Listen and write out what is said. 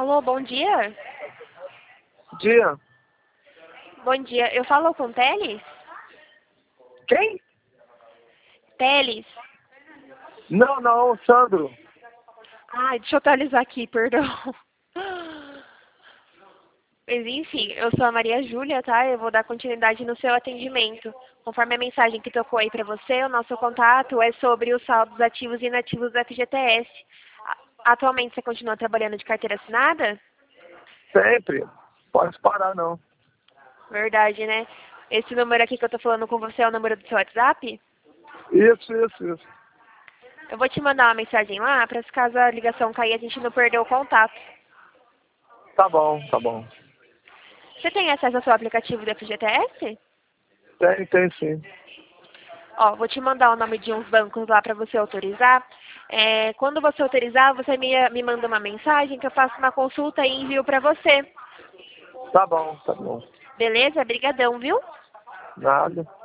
Alô, bom dia? Dia. Bom dia. Eu falo com Teles? Quem? Teles. Não, Sandro. Ai, deixa eu atualizar aqui, perdão. Mas enfim, eu sou a Maria Júlia, tá? Eu vou dar continuidade no seu atendimento. Conforme a mensagem que tocou aí pra você, o nosso contato é sobre os saldos ativos e inativos do FGTS. Atualmente você continua trabalhando de carteira assinada? Sempre. Pode parar, não. Verdade, né? Esse número aqui que eu tô falando com você é o número do seu WhatsApp? Isso. Eu vou te mandar uma mensagem lá, pra se caso a ligação cair, a gente não perder o contato. Tá bom. Você tem acesso ao seu aplicativo do FGTS? Tem sim. Ó, vou te mandar o nome de uns bancos lá pra você autorizar. Quando você autorizar, você me manda uma mensagem que eu faço uma consulta e envio pra você. Tá bom. Beleza? Brigadão, viu? Nada.